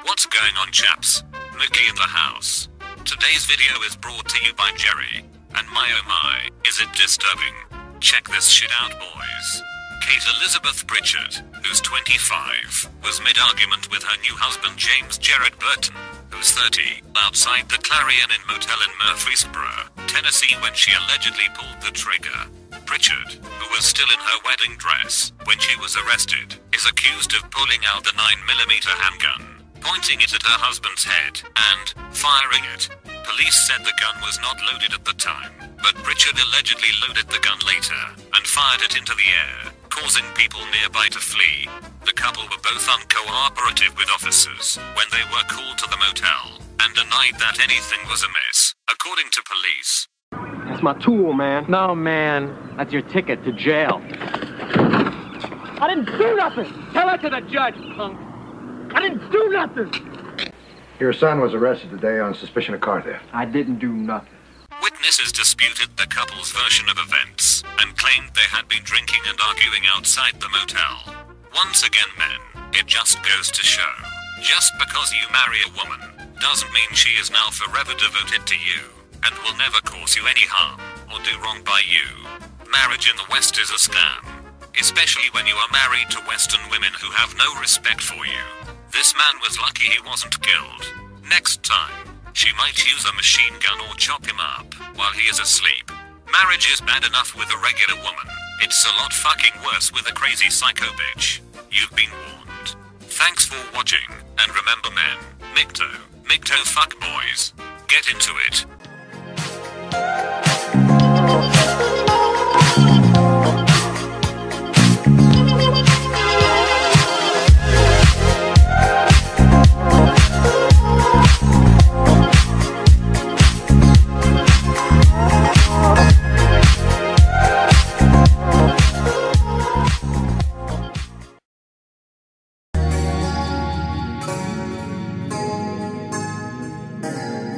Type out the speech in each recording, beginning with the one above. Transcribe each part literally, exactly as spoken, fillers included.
What's going on, chaps? Mickey in the house. Today's video is brought to you by Jerry. And my oh my, is it disturbing? Check this shit out, boys. Kate Elizabeth Pritchard, who's twenty-five, was mid-argument with her new husband James Jared Burton, who's thirty, outside the Clarion Inn Motel in Murfreesboro, Tennessee when she allegedly pulled the trigger. Pritchard, who was still in her wedding dress when she was arrested, is accused of pulling out the nine millimeter handgun, pointing it at her husband's head, and firing it. Police said the gun was not loaded at the time, but Pritchard allegedly loaded the gun later and fired it into the air, causing people nearby to flee. The couple were both uncooperative with officers when they were called to the motel and denied that anything was amiss, according to police. That's my tool, man. No, man. That's your ticket to jail. I didn't do nothing. Tell that to the judge, punk. I didn't do nothing. Your son was arrested today on suspicion of car theft. I didn't do nothing. Witnesses disputed the couple's version of events and claimed they had been drinking and arguing outside the motel. Once again, men, it just goes to show. Just because you marry a woman doesn't mean she is now forever devoted to you and will never cause you any harm or do wrong by you. Marriage in the West is a scam, especially when you are married to Western women who have no respect for you. This man was lucky he wasn't killed. Next time, she might use a machine gun or chop him up while he is asleep. Marriage is bad enough with a regular woman. It's a lot fucking worse with a crazy psycho bitch. You've been warned. Thanks for watching, and remember, men, Micto, Micto fuck boys. Get into it.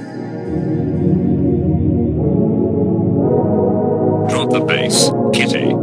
Drop the bass, kitty.